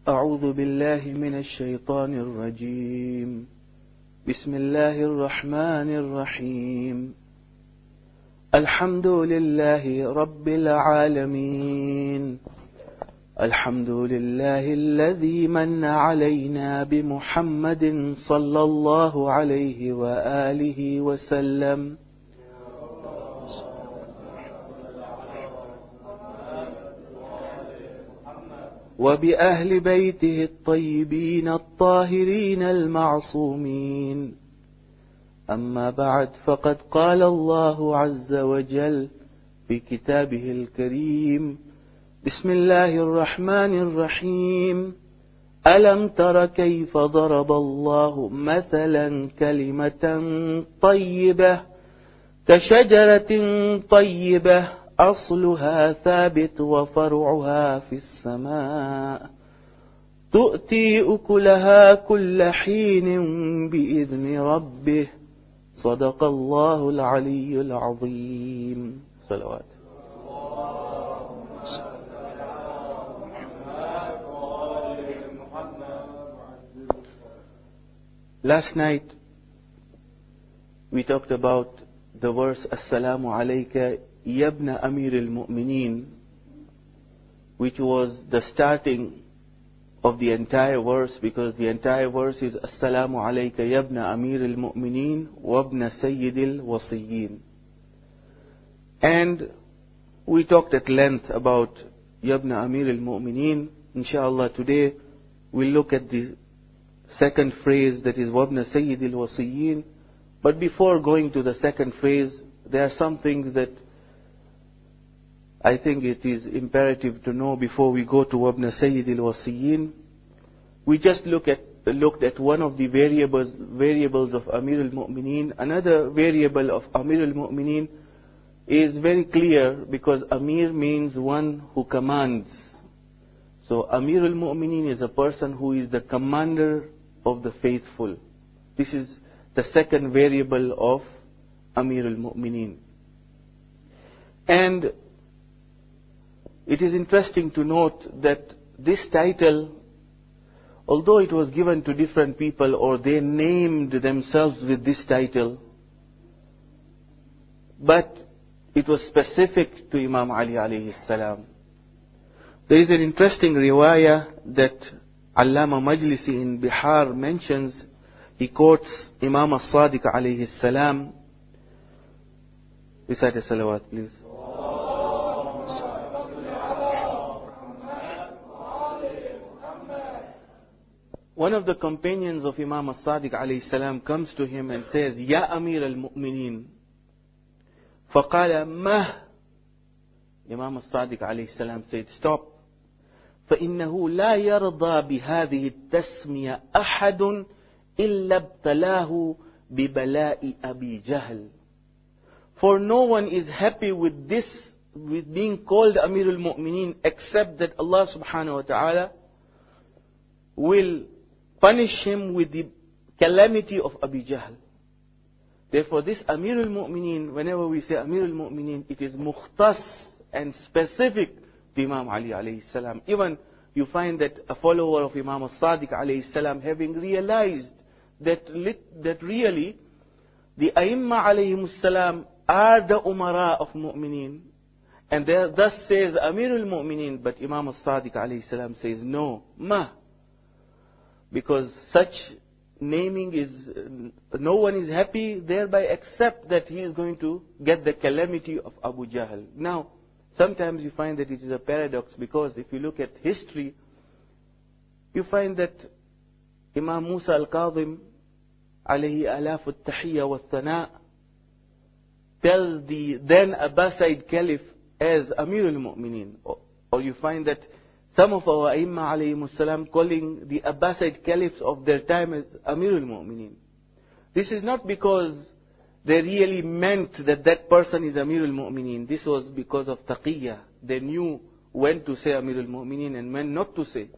أعوذ بالله من الشيطان الرجيم. بسم الله الرحمن الرحيم. الحمد لله رب العالمين. الحمد لله الذي من علينا بمحمد صلى الله عليه وآله وسلم. وبأهل بيته الطيبين الطاهرين المعصومين. أما بعد، فقد قال الله عز وجل في كتابه الكريم: بسم الله الرحمن الرحيم. ألم تر كيف ضرب الله مثلا كلمة طيبة كشجرة طيبة أصلها ثابت وفرعها في السماء تؤتي أكلها كل حين بإذن ربه. صدق الله العلي العظيم. صلوات. Last night we talked about the verse Assalamu alayka Yabna Amir al-Mu'mineen, which was the starting of the entire verse, because the entire verse is Assalamu alayka Yabna Amir al-Mu'mineen Wabna Sayyid al-Wasiyyin. And we talked at length about Yabna Amir al-Mu'mineen. Inshallah, today we'll look at the second phrase, that is Wabna Sayyid al-Wasiyyin. But before going to the second phrase, there are some things that I think it is imperative to know before we go to Wabna Sayyid al-Wasiyyin. We just looked at one of the variables of Amir al-Mu'mineen. Another variable of Amir al-Mu'mineen is very clear, because Amir means one who commands. So Amir al-Mu'mineen is a person who is the commander of the faithful. This is the second variable of Amir al-Mu'mineen. And it is interesting to note that this title, although it was given to different people or they named themselves with this title, but it was specific to Imam Ali alayhi salam. There is an interesting riwayah that Allama Majlisi in Bihar mentions. He quotes Imam al-Sadiq alayhi salam. Recite a salawat, please. One of the companions of Imam al-Sadiq alayhi salam comes to him and says, Ya Amir al-Mu'mineen. فقال ما. Imam al-Sadiq alayhi salam said, stop. فإنه لا يرضى بهذه التسمية أحد إلا ابتلاه ببلاء أبي جهل. For no one is happy with this, with being called Amir al-Mu'mineen, except that Allah subhanahu wa ta'ala will punish him with the calamity of Abi Jahl. Therefore, this Amir al-Mu'mineen, whenever we say Amir al-Mu'mineen, it is mukhtas and specific to Imam Ali alayhi salam. Even you find that a follower of Imam al-Sadiq alayhi salam, having realized that really the Aimma alayhim salam are the Umara of Mu'mineen, and there thus says Amir al-Mu'mineen, but Imam al-Sadiq alayhi salam says no, ma. Because such naming is, no one is happy thereby except that he is going to get the calamity of Abu Jahl. Now, sometimes you find that it is a paradox, because if you look at history, you find that Imam Musa al-Kadhim alayhi alaf al-tahiyya wal-thana tells the then Abbasid Caliph as Amir al-Mu'mineen. Or you find that some of our Aimma alayhimus salam calling the Abbasid Caliphs of their time as Amir al-Mu'mineen. This is not because they really meant that that person is Amir al-Mu'mineen. This was because of taqiyya. They knew when to say Amir al-Mu'mineen and when not to say.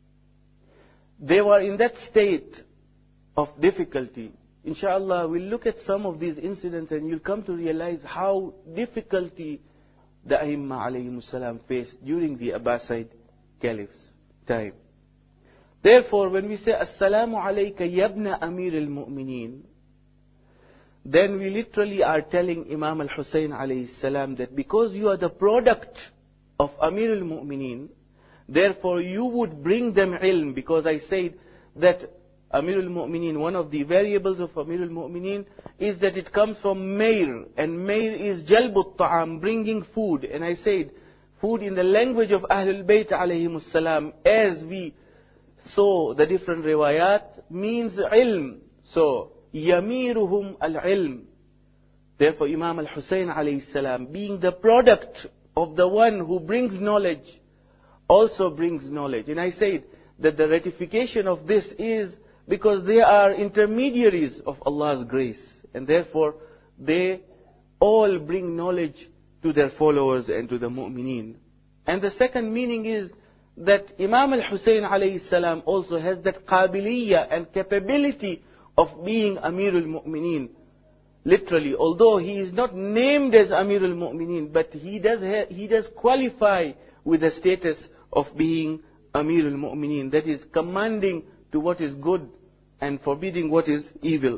They were in that state of difficulty. Inshallah, we'll look at some of these incidents and you'll come to realize how difficulty the Aimma alayhimus salam faced during the Abbasid Caliph's time. Therefore, when we say, Assalamu alayka yabna Amir al-Mu'mineen, then we literally are telling Imam al-Hussein alayhi salam that because you are the product of Amir al-Mu'mineen, therefore you would bring them ilm, because I said that Amir al-Mu'mineen, one of the variables of Amir al-Mu'mineen is that it comes from Mair, and Mair is Jalbut Ta'am, bringing food. And I said, food in the language of Ahlul Bayt alayhimus salam, as we saw the different riwayat, means ilm. So, Yamiruhum al-ilm. Therefore, Imam al-Hussein alayhi salam, being the product of the one who brings knowledge, also brings knowledge. And I said that the ratification of this is because they are intermediaries of Allah's grace. And therefore, they all bring knowledge to their followers and to the mu'mineen. And the second meaning is that Imam al-Hussein alayhi salam also has that qabiliyah and capability of being Amir al-Mu'mineen. Literally, although he is not named as Amir al-Mu'mineen, but he does qualify with the status of being Amir al-Mu'mineen. That is, commanding to what is good and forbidding what is evil.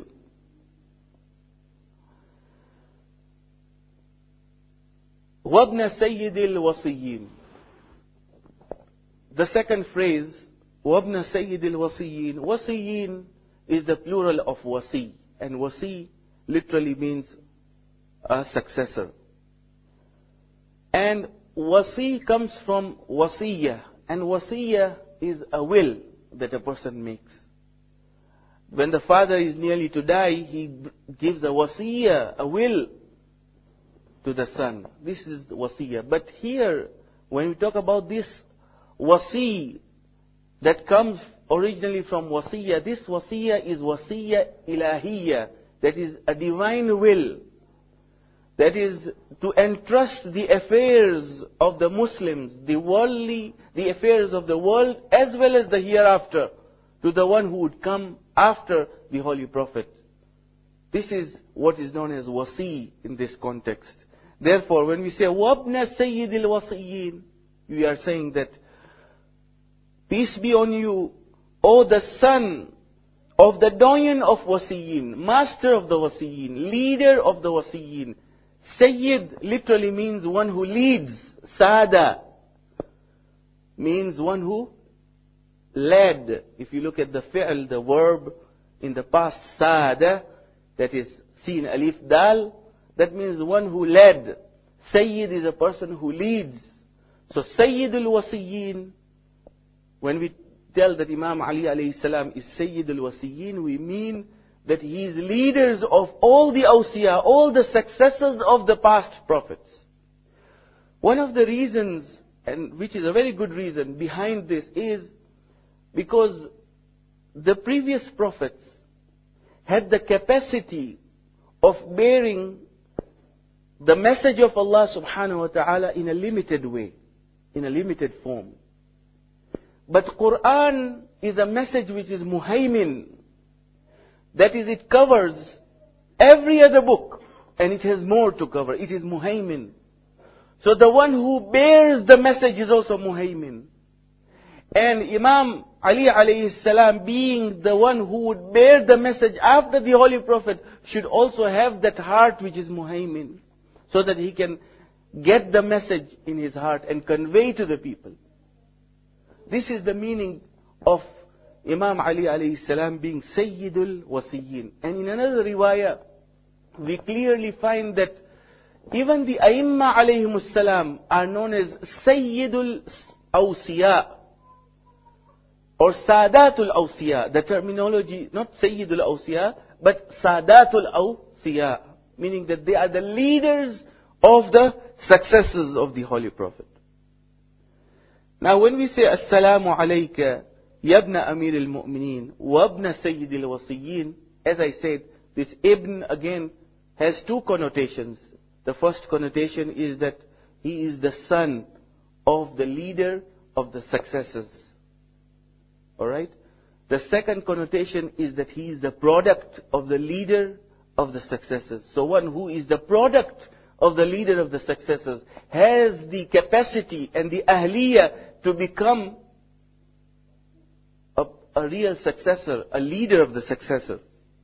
وَابْنَ سَيِّدِ الْوَصِيِّينَ. The second phrase, وَابْنَ سَيِّدِ الْوَصِيِّينَ. Wasiyin is the plural of wasi. And wasi literally means a successor. And wasi comes from wasiyah. And wasiyah is a will that a person makes. When the father is nearly to die, he gives a wasiyah, a will to the son. This is wasiyah. But here, when we talk about this wasi that comes originally from wasiyah, this wasiyah is wasiyah ilahiyah. That is a divine will. That is to entrust the affairs of the Muslims, the affairs of the world as well as the hereafter, to the one who would come after the Holy Prophet. This is what is known as wasi in this context. Therefore, when we say, وَابْنَ سَيِّدِ الْوَصِيِّينَ, we are saying that, peace be on you, O the son of the doyen of wasiyin, master of the wasiyin, leader of the wasiyin. Sayyid literally means one who leads. Sada means one who led. If you look at the fi'l, the verb in the past, sada, that is seen alif dal, that means one who led. Sayyid is a person who leads. So Sayyidul Wasiyin, when we tell that Imam Ali alayhi salam is Sayyidul Wasiyin, we mean that he is leaders of all the awsiya, all the successors of the past prophets. One of the reasons, and which is a very good reason behind this, is because the previous prophets had the capacity of bearing the message of Allah subhanahu wa ta'ala in a limited way, in a limited form. But Quran is a message which is muhaymin. That is, it covers every other book, and it has more to cover. It is muhaymin. So the one who bears the message is also muhaymin. And Imam Ali alayhi salam, being the one who would bear the message after the Holy Prophet, should also have that heart which is muhaymin, so that he can get the message in his heart and convey to the people. This is the meaning of Imam Ali alayhi salam being Sayyidul Wasiyin. And in another riwayah, we clearly find that even the Aimma alayhimus salam are known as Sayyidul Awsiya or Sadatul Awsiya. The terminology, not Sayyidul Awsiya, but Sadatul Awsiya, meaning that they are the leaders of the successors of the Holy Prophet. Now when we say Assalamu alayka yabna Amir al-Mu'mineen wabna Sayyid al-Wasiyin, as I said, this Ibn again has two connotations. The first connotation is that he is the son of the leader of the successors. Alright? The second connotation is that he is the product of the leader of the successors. So one who is the product of the leader of the successors has the capacity and the ahliyah to become a real successor, a leader of the successor.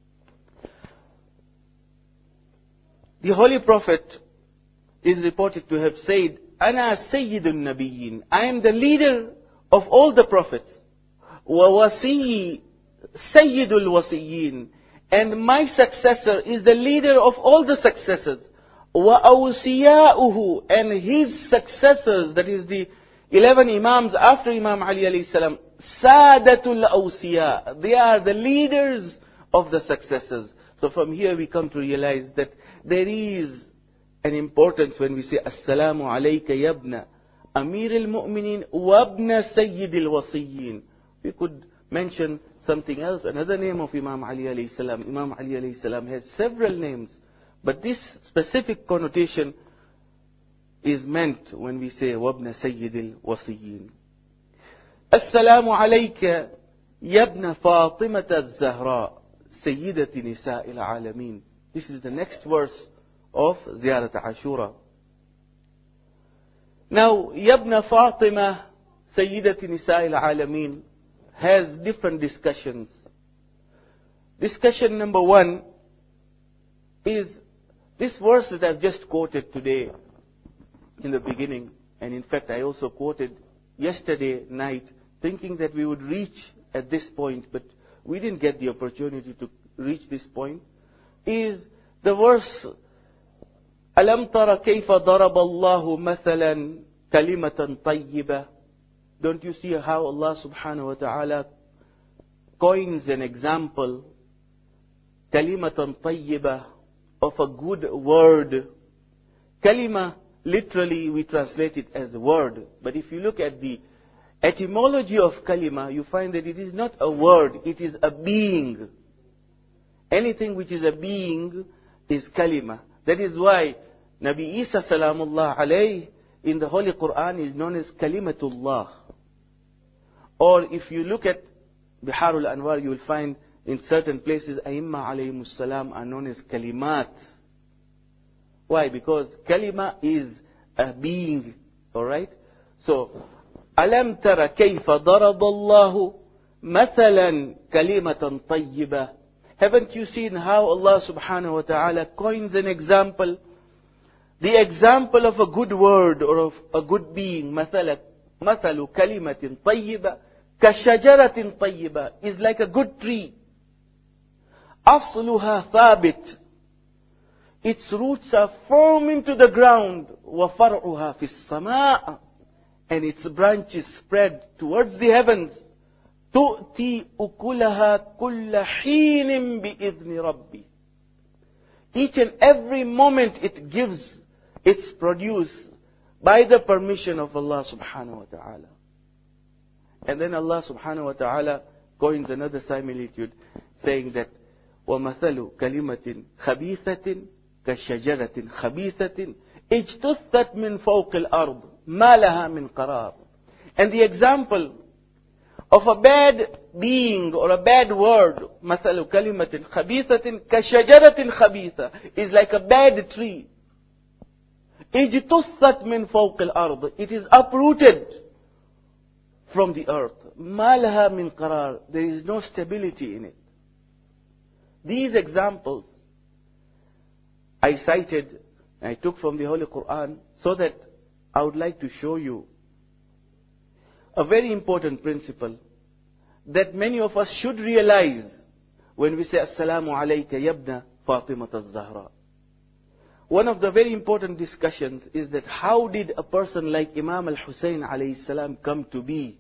The Holy Prophet is reported to have said, Ana Sayyidun Nabiyyin. I am the leader of all the prophets. Wa wasiyi Sayyidul Wasiyyin. And my successor is the leader of all the successors. Wa awsiya'uhu. And his successors, that is the 11 Imams after Imam Ali alayhi salam, Sadatul Awsiya. They are the leaders of the successors. So from here we come to realize that there is an importance when we say Assalamu alayka yabna Amir al-Mu'minin wabna Sayyid al-Wasiyyin. We could mention something else, another name of Imam Ali alayhi salam. Imam Ali alayhi salam has several names, but this specific connotation is meant when we say wabna Sayyid al-Wasiyyin. Assalamu alayka yabna Fatimata al-Zahra Sayyidati Nisa al-Alamin. This is the next verse of Ziyarat Ashura. Now, Yabna Fatima, Sayyidati Nisa al-Alamin, has different discussions. Discussion number one is this verse that I've just quoted today in the beginning. And in fact, I also quoted yesterday night, thinking that we would reach at this point, but we didn't get the opportunity to reach this point, is the verse, أَلَمْ تَرَ كَيْفَ ضَرَبَ اللَّهُ مَثَلًا كَلِمَةً طَيِّبَةً. Don't you see how Allah subhanahu wa ta'ala coins an example, كَلِمَةً طَيِّبَةً, of a good word. Kalima, literally we translate it as a word. But if you look at the etymology of kalima, you find that it is not a word, it is a being. Anything which is a being is kalima. That is why Nabi Isa salamullah alayhi in the Holy Quran is known as Kalimatullah. Or if you look at Biharul Anwar, you will find in certain places Aimma alayhimus salam are known as Kalimat. Why? Because kalima is a being. Alright? So, Alam tara kayfa daraballahu mathalan kalimatan tayyibah. Haven't you seen how Allah subhanahu wa ta'ala coins an example? The example of a good word or of a good being, مثل كلمة طيبة كشجرة طيبة, is like a good tree. أصلها ثابت. Its roots are firm into the ground. وفرعها في السماء. And its branches spread towards the heavens. تؤتي أكلها كل حين بإذن ربي. Each and every moment it gives its produce by the permission of Allah subhanahu wa ta'ala. And then Allah subhanahu wa ta'ala coins another similitude saying that وَمَثَلُ كَلِمَةٍ خَبِيثَةٍ كَشَجَرَةٍ خَبِيثَةٍ اجْتُثَّتْ مِنْ فَوْقِ الْأَرْضِ مَا لَهَا مِنْ قَرَارٍ. And the example of a bad being or a bad word, مثل كلمة خبيثة كشجرة خبيثة, is like a bad tree. اجتثت من فوق الأرض. It is uprooted from the earth. ما لها من قرار. There is no stability in it. These examples I cited, I took from the Holy Quran, so that I would like to show you a very important principle that many of us should realize when we say Assalamu alayka yabna Fatimata al-Zahra. One of the very important discussions is that how did a person like Imam al-Hussein alayhi salam come to be?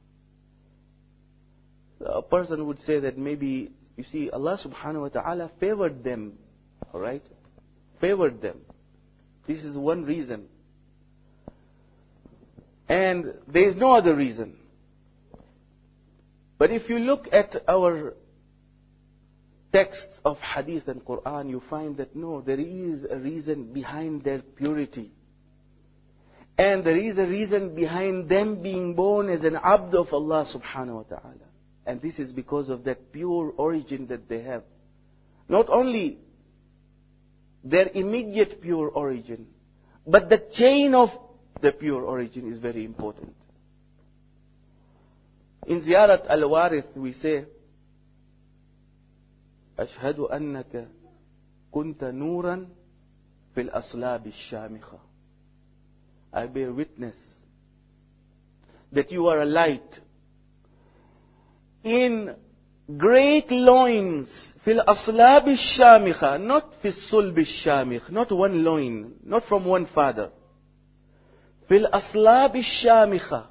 A person would say that maybe, you see, Allah subhanahu wa ta'ala favored them. Alright? Favored them. This is one reason. And there is no other reason. But if you look at our texts of Hadith and Quran, you find that no, there is a reason behind their purity. And there is a reason behind them being born as an abd of Allah subhanahu wa ta'ala. And this is because of that pure origin that they have. Not only their immediate pure origin, but the chain of the pure origin is very important. In Ziyarat al-Warith we say, أشهد أنك كنت نورا في الأصلاب الشامخة. I bear witness that you are a light in great loins, في الأصلاب الشامخة, not في الصلب الشامخ, not one loin, not from one father. في الأصلاب الشامخة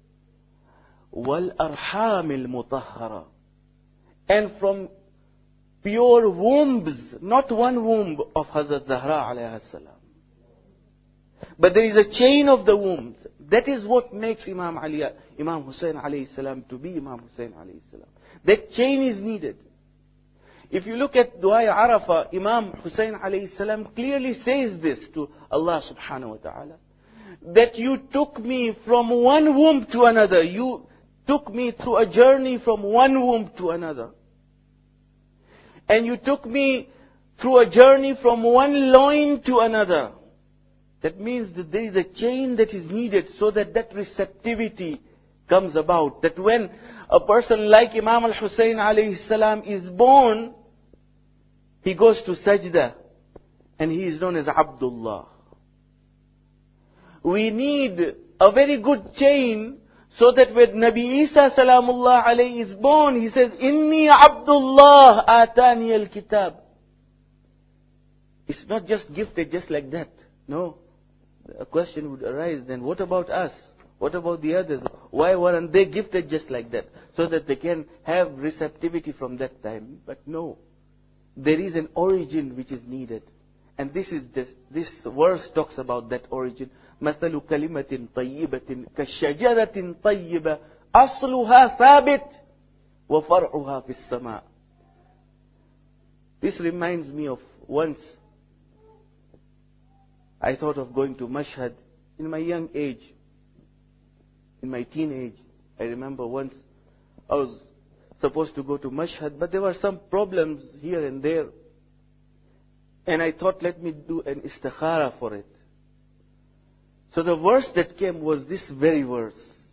والأرحام المطهرة, and from pure wombs, not one womb of Hazrat Zahra alayha salam, but there is a chain of the wombs. That is what makes Imam Hussein alayhi salam to be Imam Hussein alayhi salam. That chain is needed. If you look at Dua Arafah, Imam Hussein alayhi salam clearly says this to Allah subhanahu wa ta'ala, that you took me from one womb to another. You took me through a journey from one womb to another. And you took me through a journey from one loin to another. That means that there is a chain that is needed so that that receptivity comes about. That when a person like Imam al-Hussein alayhi salam is born, he goes to sajda and he is known as Abdullah. We need a very good chain so that when Nabi Isa salamullah alayhi is born, he says, Inni Abdullah atani al-kitab. It's not just gifted just like that. No. A question would arise then, what about us? What about the others? Why weren't they gifted just like that? So that they can have receptivity from that time. But no. There is an origin which is needed. And this verse talks about that origin. مثل كلمة طيبة كشجرة طيبة أصلها ثابت وفرعها في السماء. This reminds me of once I thought of going to Mashhad in my young age, in my teenage. I remember once I was supposed to go to Mashhad, but there were some problems here and there. And I thought, let me do an istikhara for it. So the verse that came was this very verse.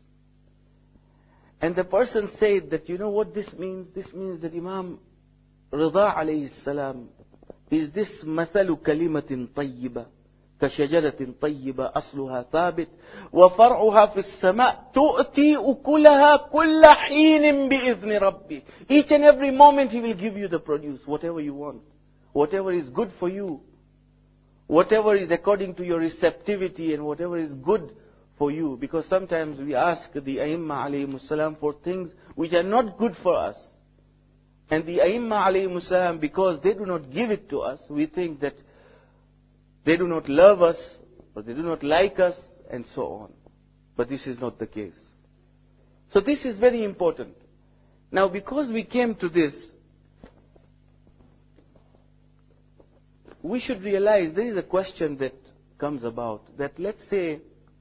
And the person said that, you know what this means? This means that Imam Rida alayhi salam is this مثل كلمة طيبة كشجرة طيبة أصلها ثابت وفرعها في السماء تؤتي أكلها كل حين بإذن ربي. Each and every moment he will give you the produce, whatever you want, whatever is good for you, whatever is according to your receptivity and whatever is good for you. Because sometimes we ask the Aimma alayhimus salam for things which are not good for us. And the Aimma alayhimus salam, because they do not give it to us, we think that they do not love us, or they do not like us, and so on. But this is not the case. So this is very important. Now, because we came to this, we should realize there is a question that comes about. That let's say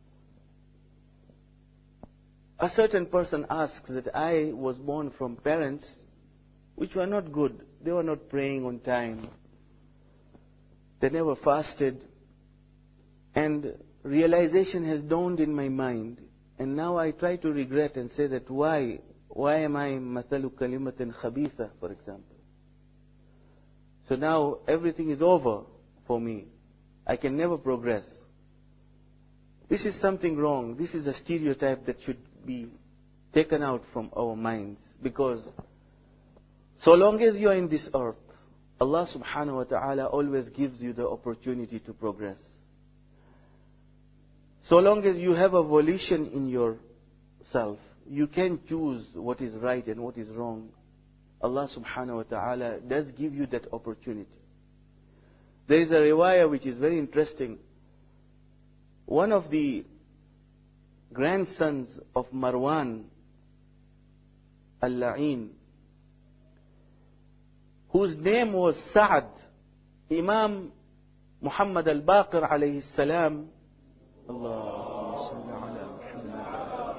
a certain person asks that I was born from parents which were not good. They were not praying on time. They never fasted. And realization has dawned in my mind. And now I try to regret and say that why am I مثل كلمة خبيثة, for example. So now everything is over for me. I can never progress. This is something wrong. This is a stereotype that should be taken out from our minds. Because so long as you are in this earth, Allah subhanahu wa ta'ala always gives you the opportunity to progress. So long as you have a volition in yourself, you can choose what is right and what is wrong. Allah subhanahu wa ta'ala does give you that opportunity. There is a riwayah which is very interesting. One of the grandsons of Marwan al-La'in, whose name was Sa'ad, Imam Muhammad al-Baqir alayhi salam, Allahumma salli ala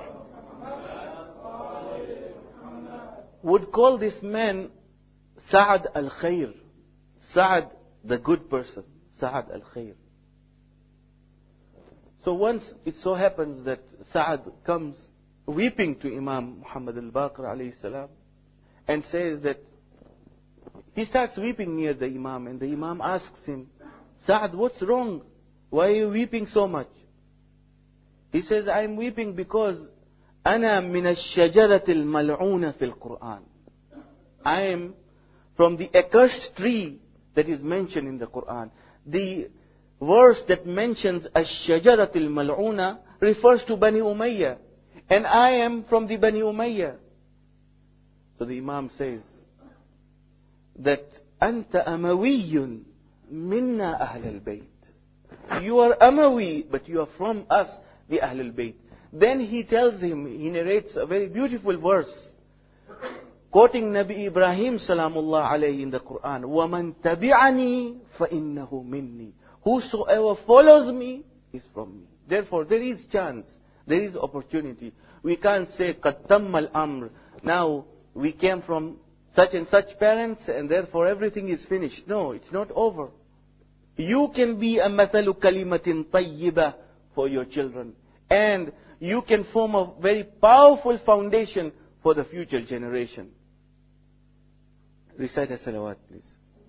Muhammad, would call this man Sa'ad al-Khair. Sa'ad, the good person. Sa'ad al-Khair. So once it so happens that Sa'ad comes weeping to Imam Muhammad al-Baqir alayhi salam and says that he starts weeping near the Imam, and the Imam asks him, Sa'd, what's wrong? Why are you weeping so much? He says, I'm weeping because أنا من الشجرة الملعونة في القرآن. I am from the accursed tree that is mentioned in the Quran. The verse that mentions الشجرة الملعونة refers to Bani Umayyah. And I am from the Bani Umayyah. So the Imam says that أنت أموي منا أهل البيت. You are Amawi, but you are from us, the Ahlul Bayt. Then he tells him, he narrates a very beautiful verse, quoting Nabi Ibrahim salamullah alayhi in the Quran, وَمَنْ تَبِعَنِي فَإِنَّهُ مِنِّي. Whosoever follows me is from me. Therefore, there is chance, there is opportunity. We can't say, قَدْ تَمَّ الْأَمْرِ. Now, we came from such and such parents, and therefore everything is finished. No, it's not over. You can be a مَثَلُ كَلِمَةٍ طَيِّبَةٍ for your children. And you can form a very powerful foundation for the future generation. Recite a salawat, please.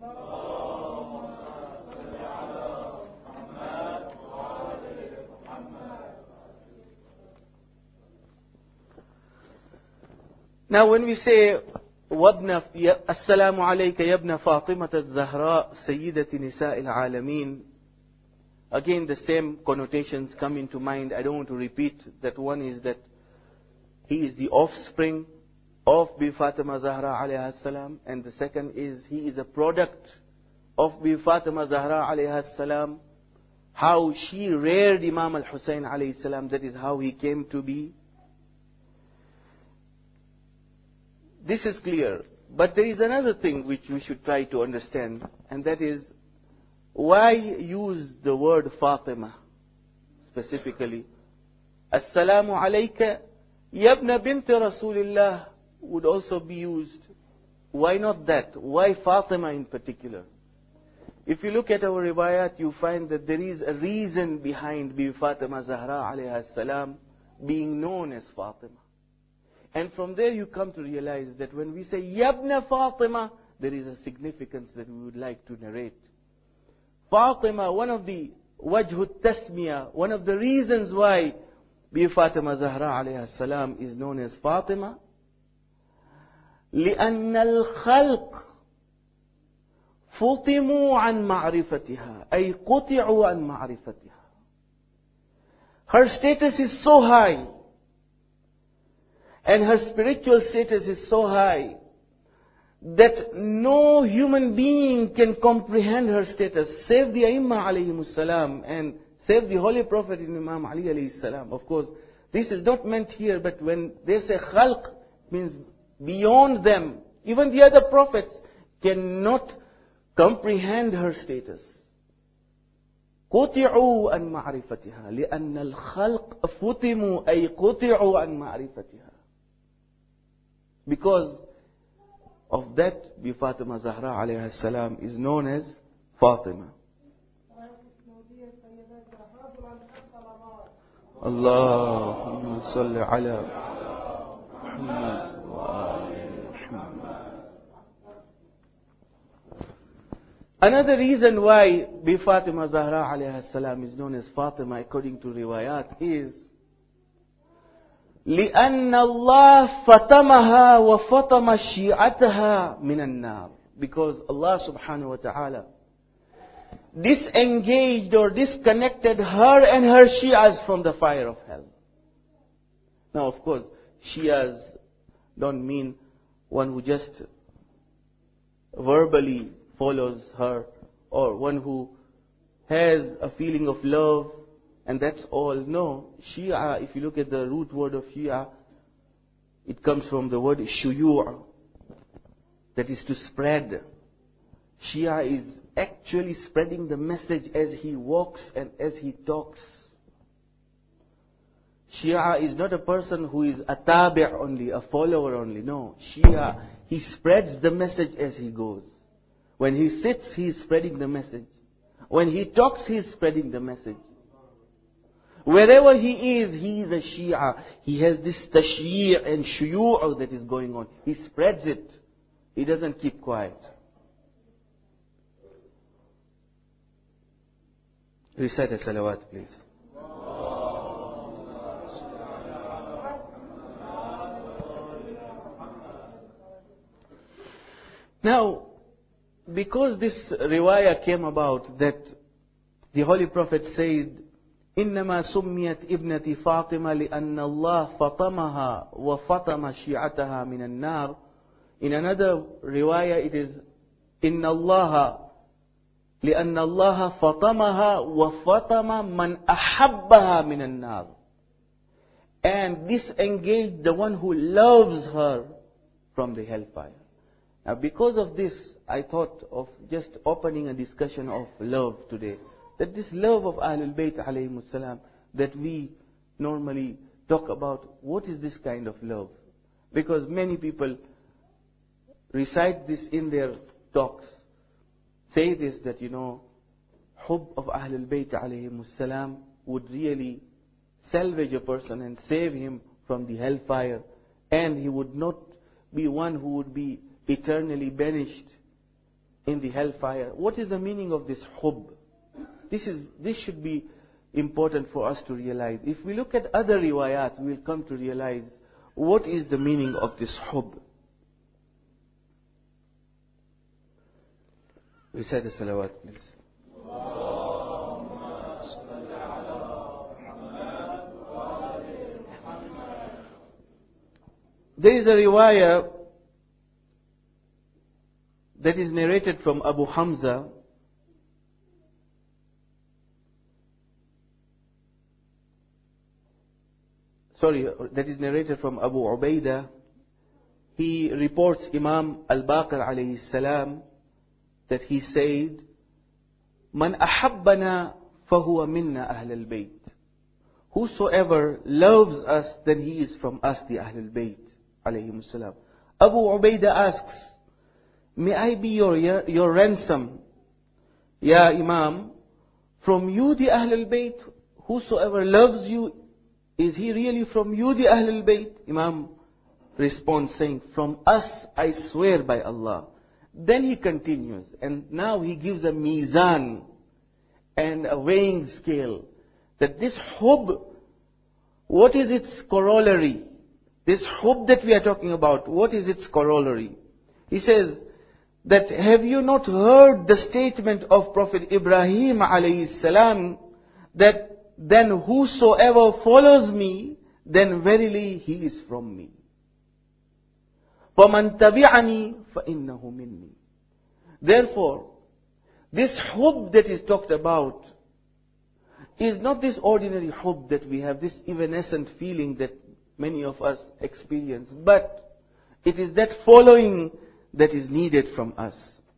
Now when we say السلام عليك يا ابن فاطمة الزهراء سيدة نساء العالمين, again the same connotations come into mind. I don't want to repeat that. One is that he is the offspring of Bi Fatima Zahra alayha salam, and the second is he is a product of Bi Fatima Zahra alayha salam. How she reared Imam al-Hussein alayhi salam, that is how he came to be. This is clear. But there is another thing which we should try to understand, and that is, why use the word Fatima specifically? Assalamu alayka yabna bint Rasulillah would also be used. Why not that? Why Fatima in particular? If you look at our riwayat, you find that there is a reason behind Bi Fatima Zahra alayha salam being known as Fatima. And from there you come to realize that when we say Yabna Fatima, there is a significance that we would like to narrate. Fatima, one of the wajhut tasmiya, one of the reasons why Bi Fatima Zahra alayha salam is known as Fatima, لأن الخلق فطموا عن معرفتها أي قطعوا عن معرفتها. Her status is so high, and her spiritual status is so high, that no human being can comprehend her status, save the Aimma alayhimus salam, and save the Holy Prophet Imam Ali alayhi salam. Of course, this is not meant here, but when they say khalq, means beyond them. Even the other prophets cannot comprehend her status. قطعوا عن معرفتها لأن الخلق فطموا أي قطعوا عن معرفتها. Because of that, Bi Fatima Zahra alayha salam is known as Fatima. Allahumma salli ala Muhammad wa ali Muhammad. Another reason why Bi Fatima Zahra alayha salam is known as Fatima according to riwayat is لأن الله فطمها وفطم شيعتها من النار. Because Allah subhanahu wa ta'ala disengaged or disconnected her and her Shias from the fire of hell. Now of course, Shias don't mean one who just verbally follows her, or one who has a feeling of love and that's all. No, Shia, if you look at the root word of Shia, it comes from the word shuyu', that is to spread. Shia is actually spreading the message as he walks and as he talks. Shia is not a person who is a tabi' only, a follower only. No, Shia, he spreads the message as he goes. When he sits, he is spreading the message. When he talks, he is spreading the message. Wherever he is a Shia. He has this tashyi' and shuyu' that is going on. He spreads it. He doesn't keep quiet. Recite a salawat, please. Now, because this riwayah came about that the Holy Prophet said, إنما سميت ابنتي فاطمة لأن الله فطمها وفطم شيعتها من النار. In another riwayah it is إن الله لأن الله فطمها وفطم من أحبها من النار. And this engaged the one who loves her from the hellfire. Now because of this, I thought of just opening a discussion of love today. That this love of Ahlul Bayt alayhimus salam that we normally talk about, what is this kind of love? Because many people recite this in their talks. Say this, that Hubb of Ahlul Bayt alayhimus salam would really salvage a person and save him from the hellfire. And he would not be one who would be eternally banished in the hellfire. What is the meaning of this hubb? This should be important for us to realize. If we look at other riwayat, we will come to realize what is the meaning of this hubb. Recite the salawat, please. There is a riwayah that is narrated from Abu Hamza. That is narrated from Abu Ubaidah. He reports Imam Al-Baqir alayhi salam that he said, Man ahabbana fahuwa minna ahlul bayt. Whosoever loves us, then he is from us, the Ahlul Bayt alayhim salam. Abu Ubaidah asks, may I be your ransom, Ya Imam, from you, the Ahlul Bayt? Whosoever loves you, is he really from you, the Ahlul Bayt? Imam responds saying, from us, I swear by Allah. Then he continues, and now he gives a mizan and a weighing scale. That this hubb, what is its corollary? This hubb that we are talking about, what is its corollary? He says that, have you not heard the statement of Prophet Ibrahim alayhi salam, that then whosoever follows me, then verily he is from me. فَمَنْ تَبِعَنِي فَإِنَّهُ مِنِّي. Therefore, this hubb that is talked about is not this ordinary hubb that we have, this evanescent feeling that many of us experience, but it is that following that is needed from us.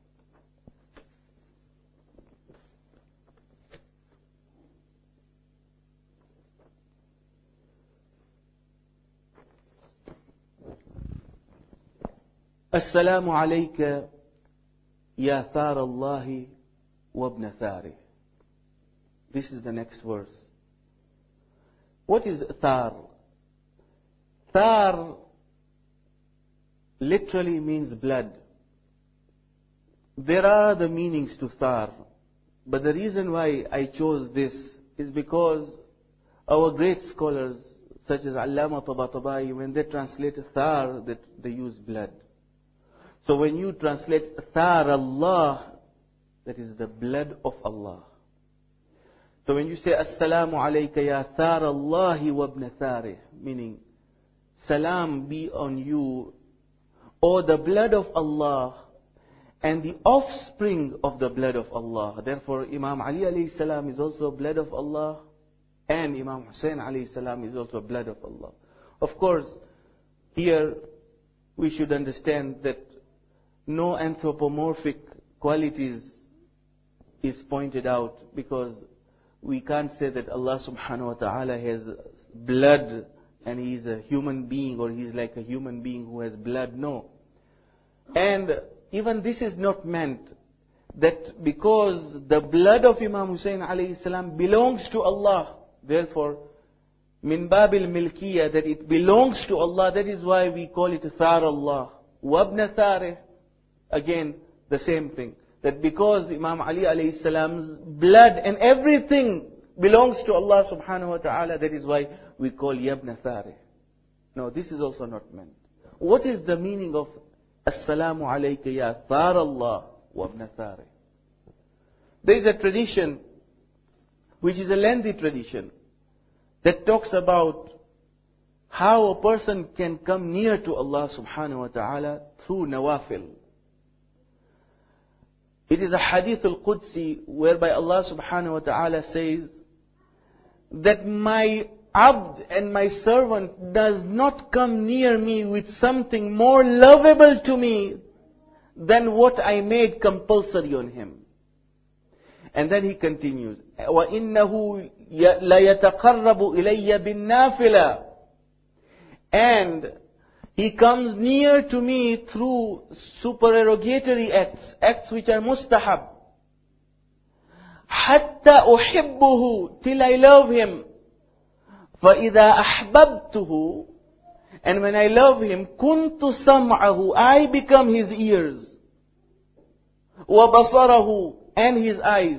Assalamu alayka ya thar Allahi wa ibn tharih. This is the next verse. What is thar? Thar literally means blood. There are other meanings to thar, but the reason why I chose this is because our great scholars, such as Allama Tabatabai, when they translate thar, that they use blood. So when you translate thar Allah, that is the blood of Allah. So when you say Assalamu alayka ya thar Allahi wa ibn tharih, meaning salam be on you, or the blood of Allah and the offspring of the blood of Allah. Therefore Imam Ali alayhi salam is also blood of Allah, and Imam Hussein alayhi salam is also blood of Allah. Of course, here we should understand that no anthropomorphic qualities is pointed out, because we can't say that Allah subhanahu wa ta'ala has blood and he is a human being, or he is like a human being who has blood. No. And even this is not meant that because the blood of Imam Hussein alayhi salam belongs to Allah, Therefore, min babil milkiya, that it belongs to Allah, that is why we call it Thar Allah. Wabna Tharih, again, the same thing. That because Imam Ali alayhi salam's blood and everything belongs to Allah subhanahu wa ta'ala, that is why we call Yabna Tharih. No, this is also not meant. What is the meaning of Assalamu alayka ya Thar Allah wabna Tharih? There is a tradition, which is a lengthy tradition, that talks about how a person can come near to Allah subhanahu wa ta'ala through nawafil. It is a hadith al-Qudsi whereby Allah subhanahu wa ta'ala says that my abd and my servant does not come near me with something more lovable to me than what I made compulsory on him. And then he continues, وَإِنَّهُ لَيَتَقَرَّبُ إِلَيَّ بِالنَّافِلَةِ, and he comes near to me through supererogatory acts, acts which are mustahab. حَتَّى أُحِبُّهُ, till I love him. فَإِذَا أَحْبَبْتُهُ, and when I love him, كُنْتُ سَمْعَهُ, I become his ears. وَبَصَرَهُ, and his eyes.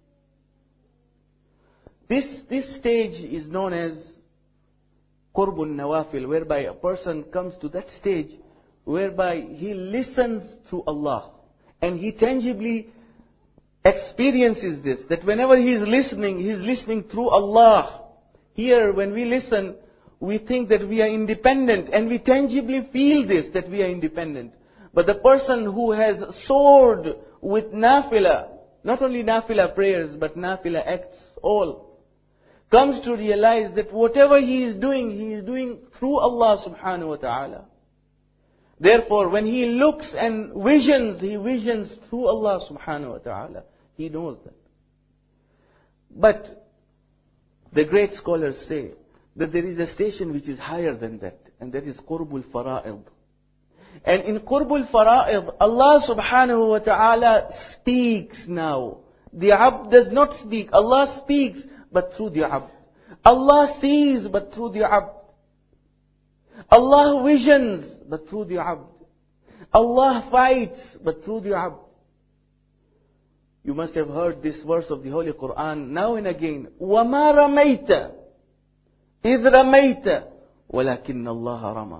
This stage is known as Qurbun Nawafil, whereby a person comes to that stage whereby he listens to Allah. And he tangibly experiences this, that whenever he is listening through Allah. Here, when we listen, we think that we are independent, and we tangibly feel this, that we are independent. But the person who has soared with nafila, not only nafila prayers, but nafila acts, all, comes to realize that whatever he is doing through Allah subhanahu wa ta'ala. Therefore, when he looks and he visions through Allah subhanahu wa ta'ala. He knows that. But the great scholars say that there is a station which is higher than that, and that is Qurbul Fara'id. And in Qurbul Fara'id, Allah subhanahu wa ta'ala speaks now. The abd does not speak. Allah speaks, but through the abd. Allah sees, but through the abd. Allah visions, but through the abd. Allah fights, but through the abd. You must have heard this verse of the Holy Quran now and again. وَمَا رَمَيْتَ إِذْ رَمَيْتَ وَلَكِنَّ اللَّهَ رَمَى.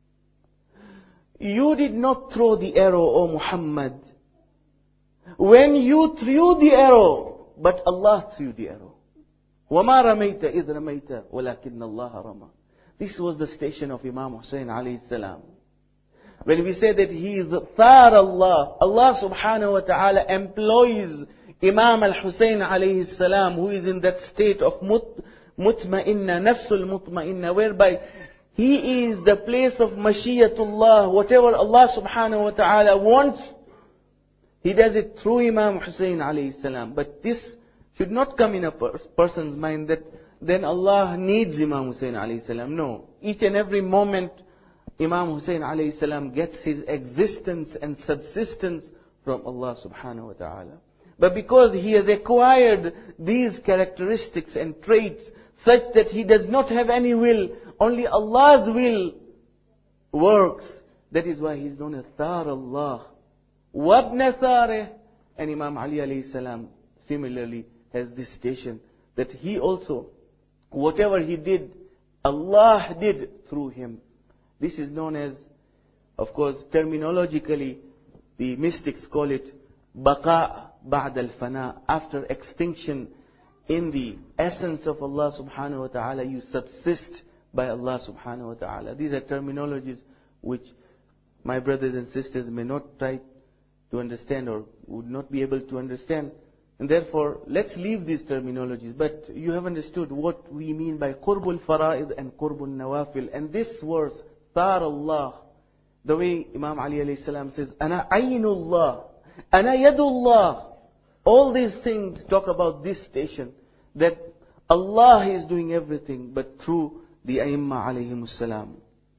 You did not throw the arrow, O Muhammad, when you threw the arrow, but Allah threw the arrow. وَمَا رَمَيْتَ إِذْ رَمَيْتَ وَلَكِنَّ اللَّهَ رَمَى. This was the station of Imam Hussain alayhi salam. When we say that he is Thar Allah, Allah subhanahu wa ta'ala employs Imam al-Hussein alayhi salam, who is in that state of mutma'inna, nafsul mutma'inna, whereby he is the place of mashiyatullah. Whatever Allah subhanahu wa ta'ala wants, he does it through Imam Hussein alayhi salam. But this should not come in a person's mind that then Allah needs Imam Hussein alayhi salam. No. Each and every moment, Imam Hussein alayhi salam gets his existence and subsistence from Allah subhanahu wa ta'ala. But because he has acquired these characteristics and traits such that he does not have any will, only Allah's will works. That is why he is known as Thar Allah. Wabna Tharih. And Imam Ali alayhi salam similarly has this station that he also, whatever he did, Allah did through him. This is known as, of course, terminologically, the mystics call it baqa ba'd al-fana. After extinction, in the essence of Allah subhanahu wa ta'ala, you subsist by Allah subhanahu wa ta'ala. These are terminologies which my brothers and sisters may not try to understand or would not be able to understand. And therefore, let's leave these terminologies. But you have understood what we mean by Qurbul Fara'id and Qurbul Nawafil. And this verse, Thar Allah, the way Imam Ali alayhi salam says, Ana Aynullah, Ana Yadullah. All these things talk about this station, that Allah is doing everything, but through the Aimma alayhimus salam.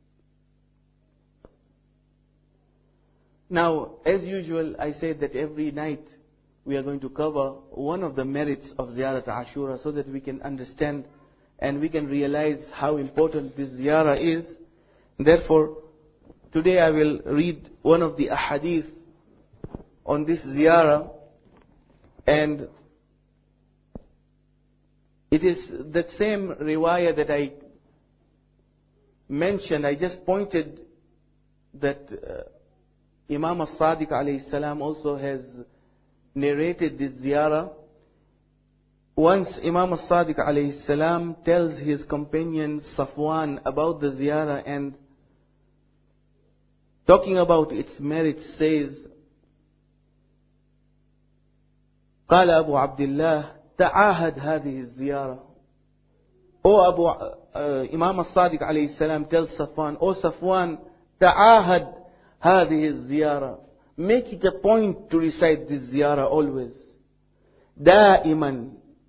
Now, as usual, I said that every night we are going to cover one of the merits of Ziyarat Ashura so that we can understand and we can realize how important this ziyarah is. Therefore, today I will read one of the ahadith on this ziyarah, and it is that same riwayah that I mentioned. I just pointed that Imam al-Sadiq alayhi salam also has narrated this ziyarah. Once Imam al-Sadiq alayhi salam tells his companion Safwan about the ziyarah, and talking about its merits, says, قال أبو عبد الله تعاهد هذه الزيارة. Imam al-Sadiq alayhi salam tells Safwan, O Safwan, تعاهد هذه الزيارة. Make it a point to recite this ziyarah always. دائما.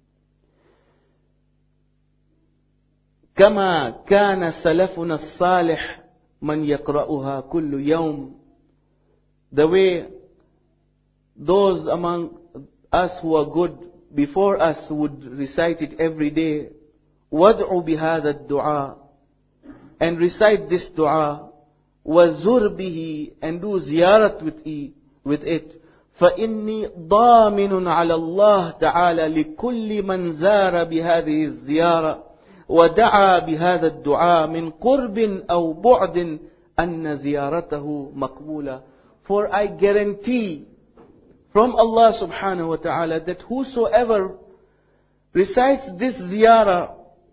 كما كان سلفنا الصالح من يقرأها كل يوم. The way those among us who are good before us would recite it every day. وَادْعُ بِهَذَا الدُّعَاء. And recite this dua. وَزُرْ بِهِ. And do ziyarat with it. فَإِنِّي ضَامِنٌ عَلَى اللَّهِ تَعَالَى لِكُلِّ مَنْ زَارَ بِهَذِهِ الزِّيَارَةِ ودعا بهذا الدعاء من قرب أو بعد أن زيارته مقبولة. For I guarantee from Allah subhanahu wa ta'ala that whosoever recites this ziyarah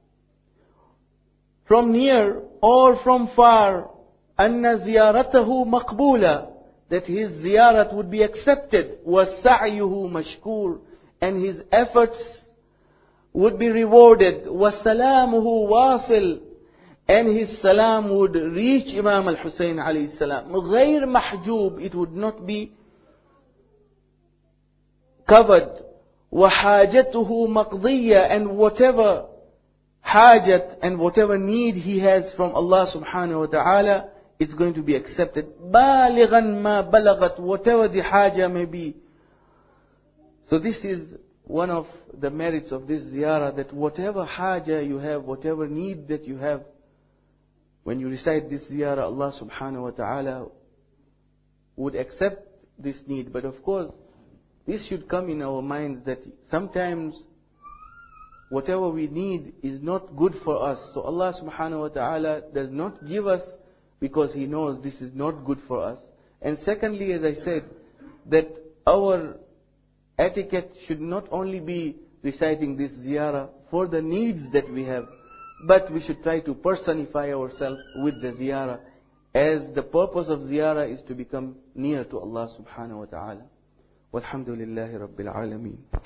from near or from far, أن زيارته مقبولة, that his ziyarat would be accepted, وسعيه مشكور, and his efforts would be rewarded, وَسَلَامُهُ واصل, and his salam would reach Imam al-Hussein alayhi salam. غير محجوب, it would not be covered. وَحَاجَتُهُ مَقْضِيَّة, and whatever hajat and whatever need he has from Allah subhanahu wa ta'ala, it's going to be accepted. بَالِغًا مَا بَلَغَتْ, whatever the haja may be. So this is one of the merits of this ziyarah, that whatever haja you have, whatever need that you have, when you recite this ziyarah, Allah subhanahu wa ta'ala would accept this need. But of course, this should come in our minds that sometimes whatever we need is not good for us. So Allah subhanahu wa ta'ala does not give us because He knows this is not good for us. And secondly, as I said, that our etiquette should not only be reciting this ziyarah for the needs that we have, but we should try to personify ourselves with the ziyarah, as the purpose of ziyarah is to become near to Allah subhanahu wa ta'ala. Walhamdulillahi Rabbil Alameen.